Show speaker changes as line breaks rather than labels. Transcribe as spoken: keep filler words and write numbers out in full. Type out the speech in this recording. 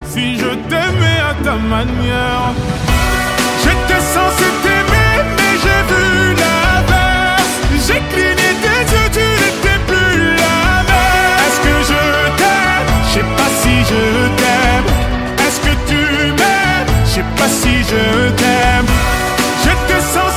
si je t'aimais à ta manière. J'étais censé t'aimer, mais j'ai vu l'inverse. J'ai cligné tes yeux, tu n'étais plus la même. Est-ce que je t'aime? Je sais pas si je t'aime. Est-ce que tu m'aimes? Je sais pas si je t'aime. J'étais censé